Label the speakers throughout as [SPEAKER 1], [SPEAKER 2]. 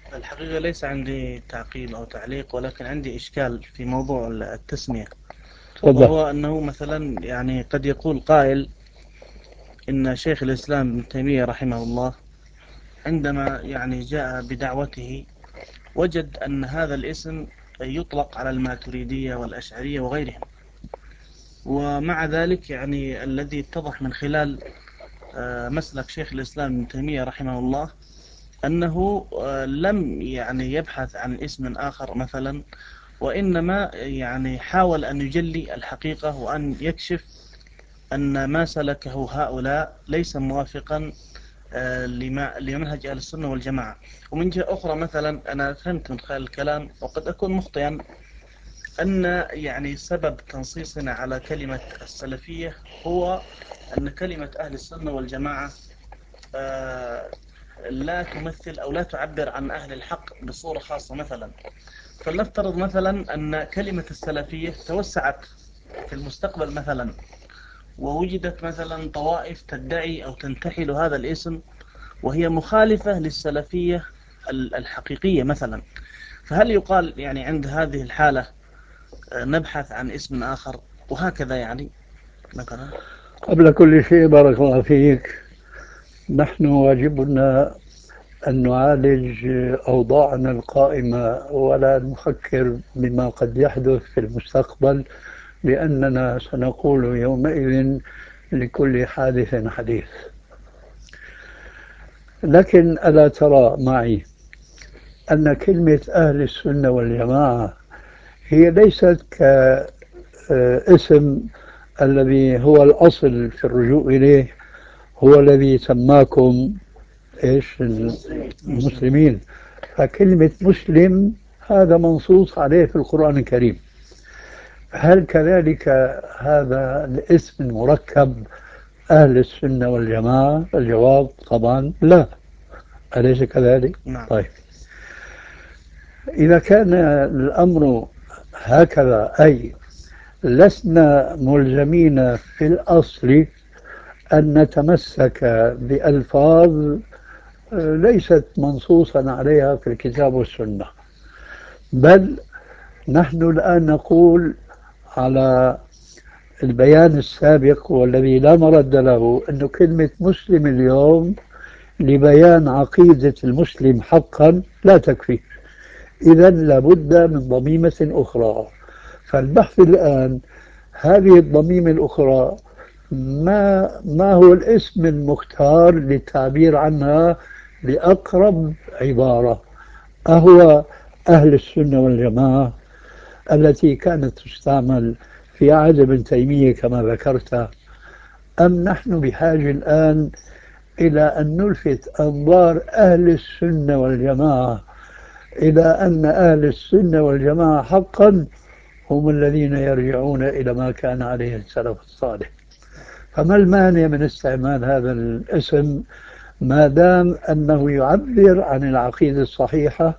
[SPEAKER 1] الحقيقة ليس عندي تعقيب أو تعليق، ولكن عندي إشكال في موضوع التسمية.
[SPEAKER 2] تفضل.
[SPEAKER 1] وهو أنه مثلا يعني قد يقول قائل إن شيخ الإسلام ابن تيمية رحمه الله عندما يعني جاء بدعوته وجد أن هذا الاسم يطلق على الماتريدية والأشعرية وغيرهم. ومع ذلك يعني الذي اتضح من خلال مسلك شيخ الإسلام ابن تيمية رحمه الله أنه لم يعني يبحث عن اسم آخر مثلا، وإنما يعني حاول أن يجلي الحقيقة وأن يكشف أن ما سلكه هؤلاء ليس موافقا لمنهج أهل السنة والجماعة. ومن جهة أخرى مثلا أنا فهمت من خلال الكلام، وقد أكون مخطئا، أن يعني سبب تنصيصنا على كلمة السلفية هو أن كلمة أهل السنة والجماعة آه، لا تمثل أو لا تعبر عن أهل الحق بصورة خاصة. مثلا فلنفترض مثلا أن كلمة السلفية توسعت في المستقبل مثلا، ووجدت مثلا طوائف تدعي أو تنتحل هذا الاسم وهي مخالفة للسلفية الحقيقية مثلا. فهل يقال يعني عند هذه الحالة نبحث عن اسم آخر وهكذا يعني مثلا؟
[SPEAKER 2] قبل كل شيء بارك الله فيك، نحن واجبنا أن نعالج أوضاعنا القائمة ولا نفكر بما قد يحدث في المستقبل، لأننا سنقول يومئذ لكل حادث حديث. لكن ألا ترى معي أن كلمة أهل السنة والجماعة هي ليست كاسم الذي هو الأصل في الرجوع إليه، هو الذي سماكم إيش
[SPEAKER 1] المسلمين.
[SPEAKER 2] المسلمين. فكلمة مسلم هذا منصوص عليه في القرآن الكريم. هل كذلك هذا الاسم المركب أهل السنة والجماعة؟ الجواب طبعا لا، أليس كذلك؟
[SPEAKER 1] نعم.
[SPEAKER 2] طيب، إذا كان الأمر هكذا، أي لسنا ملزمين في الأصل أن نتمسك بألفاظ ليست منصوصا عليها في الكتاب والسنة، بل نحن الآن نقول على البيان السابق والذي لا مرد له أن كلمة مسلم اليوم لبيان عقيدة المسلم حقا لا تكفي، إذا لابد من ضميمة أخرى. فالبحث الآن هذه الضميمة الأخرى ما هو الاسم المختار للتعبير عنها بأقرب عبارة؟ أهو أهل السنة والجماعة التي كانت تستعمل في عهد ابن تيمية كما ذكرت، أم نحن بحاجة الآن إلى أن نلفت أنظار أهل السنة والجماعة إلى أن أهل السنة والجماعة حقا هم الذين يرجعون إلى ما كان عليه السلف الصالح؟ فما المانع من استعمال هذا الاسم ما دام أنه يعبر عن العقيدة الصحيحة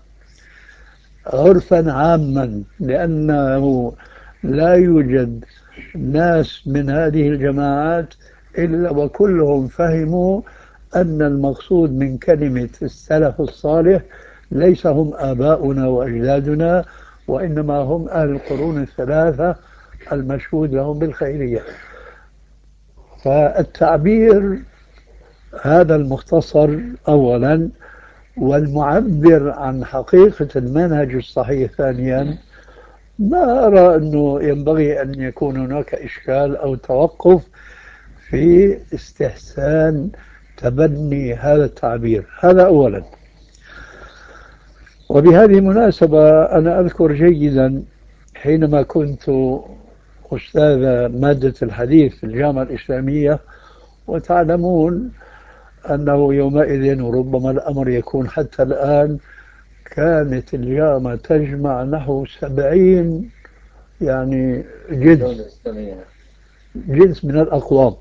[SPEAKER 2] عرفا عاما؟ لأنه لا يوجد ناس من هذه الجماعات إلا وكلهم فهموا أن المقصود من كلمة السلف الصالح ليس هم آباؤنا وأجدادنا، وإنما هم أهل القرون الثلاثة المشهود لهم بالخيرية. فالتعبير هذا المختصر أولا، والمعبر عن حقيقة المنهج الصحيح ثانيا، ما أرى أنه ينبغي أن يكون هناك إشكال أو توقف في استحسان تبني هذا التعبير. هذا أولا. وبهذه المناسبة أنا أذكر جيدا حينما كنت أستاذ مادة الحديث في الجامعة الإسلامية، وتعلمون أنه يومئذ وربما الأمر يكون حتى الآن كانت الجامعة تجمع نحو 70 يعني جنس من الأقوام.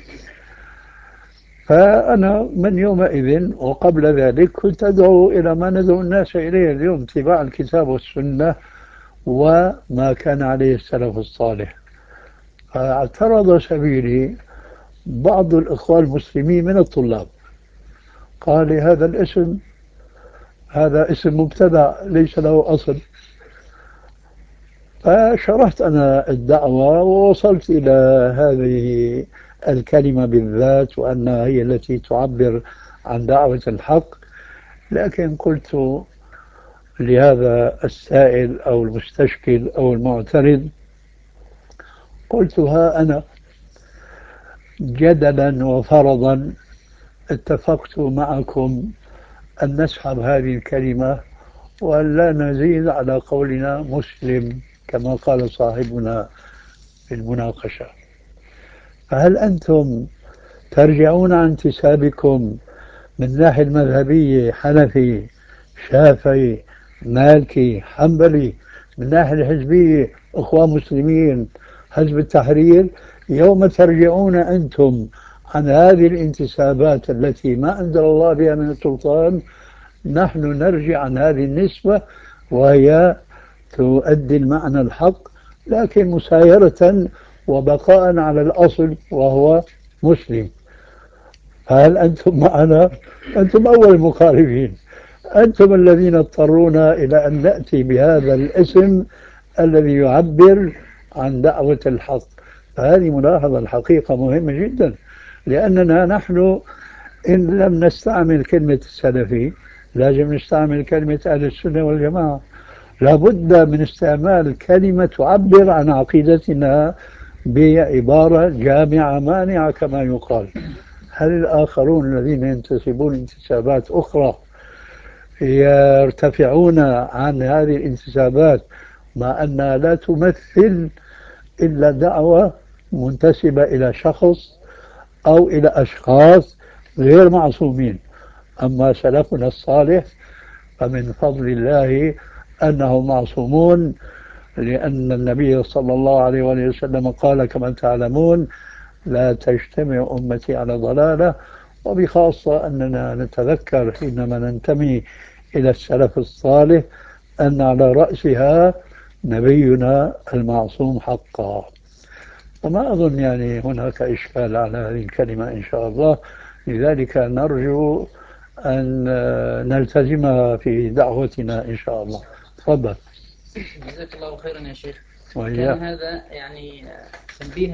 [SPEAKER 2] فأنا من يومئذ وقبل ذلك كنت أدعو إلى ما ندعو الناس إليه اليوم، اتباع الكتاب والسنة وما كان عليه السلف الصالح. فاعترض سبيلي بعض الإخوان المسلمين من الطلاب، قال لي هذا الاسم هذا اسم مبتدع ليس له أصل. فشرحت أنا الدعوة ووصلت إلى هذه الكلمة بالذات وأنها هي التي تعبر عن دعوة الحق. لكن قلت لهذا السائل أو المستشكل أو المعترض، قلت ها أنا جدلا وفرضا اتفقت معكم أن نسحب هذه الكلمة وأن لا نزيد على قولنا مسلم كما قال صاحبنا في المناقشة، فهل أنتم ترجعون عن انتسابكم من الناحية المذهبية حنفي شافعي مالكي حنبلي، من الناحية الحزبية أخوان مسلمين حزب التحرير، يوم ترجعون أنتم عن هذه الانتسابات التي ما أنزل الله بها من السلطان، نحن نرجع عن هذه النسبة وهي تؤدي المعنى الحق لكن مسايرة وبقاء على الأصل وهو مسلم. هل أنتم معنا؟ أنتم أول المخالفين، أنتم الذين اضطرونا إلى أن نأتي بهذا الاسم الذي يعبر عن دعوة الحق. فهذه ملاحظة الحقيقة مهمة جدا، لأننا نحن إن لم نستعمل كلمة السلفي لازم نستعمل كلمة أهل السنة والجماعة. لابد من استعمال كلمة تعبر عن عقيدتنا بعبارة جامعة مانعة كما يقال. هل الآخرون الذين ينتسبون انتسابات أخرى يرتفعون عن هذه الانتسابات مع أنها لا تمثل إلا دعوة منتسبة إلى شخص أو إلى أشخاص غير معصومين؟ أما سلفنا الصالح فمن فضل الله أنهم معصومون، لأن النبي صلى الله عليه وسلم قال كما تعلمون: لا تجتمع أمتي على ضلالة. وبخاصة أننا نتذكر حينما ننتمي إلى السلف الصالح أن على رأسها نبينا المعصوم حقا. وما أظن يعني هناك إشكال على هذه الكلمة إن شاء الله، لذلك نرجو أن نلتزمها في دعوتنا إن شاء الله. تفضل.
[SPEAKER 1] جزاك الله خيرا يا شيخ.
[SPEAKER 2] وإياك.
[SPEAKER 1] كان هذا يعني تنبيه